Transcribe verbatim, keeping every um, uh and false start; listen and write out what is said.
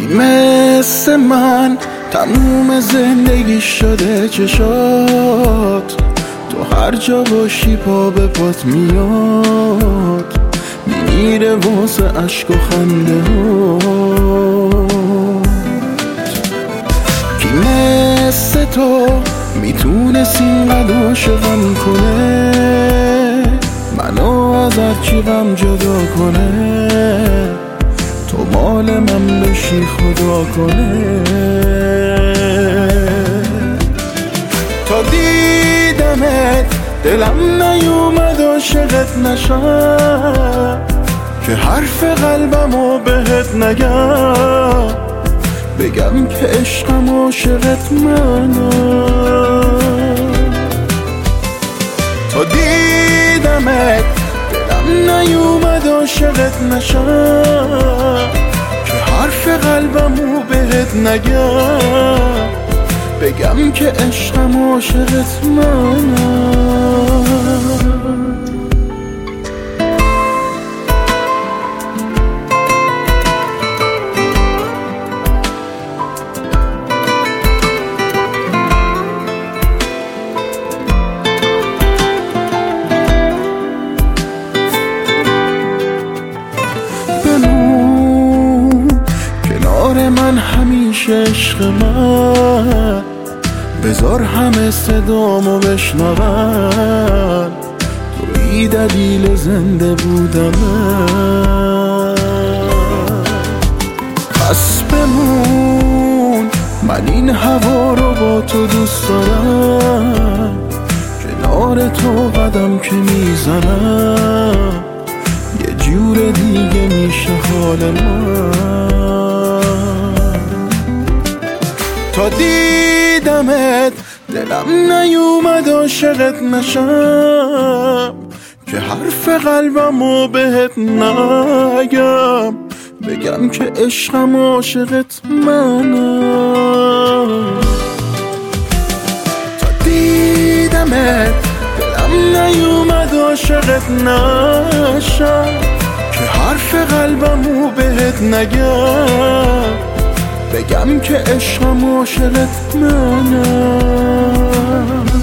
مثل من تموم زندگی شده چشات، تو هر جا باشی پا به پات میاد، میمیره واسه عشق و خنده هات. کی مثل تو میتونست اینقدر عاشقم کنه، منو از هرچی غم جدا کنه، تو مال من بشی خدا کنه. تا دیدمت دلم نیومد عاشقت نشم، که حرف قلبمو بهت نگم، بگم که عشقم عاشقت منم. تا دیدمت دلم نیومد عاشقت نشم، که حرف قلبمو بهت نگم، بگم که عشقم عاشقت منم. من همیشه عشق من، بذار همه صدامو بشنون، توی دلیل زنده بودم. پس بمون، من این هوا رو با تو دوست دارم، کنار تو قدم که میزنم، یه جور دیگه میشه حال من. تا دیدمت دلم نیومد عاشقت نشم، که حرف قلبمو بهت نگم، بگم که عشقم عاشقت منم. تا دیدمت دلم نیومد عاشقت نشم، که حرف قلبمو بهت نگم، بگم که عشقم عاشقت منم.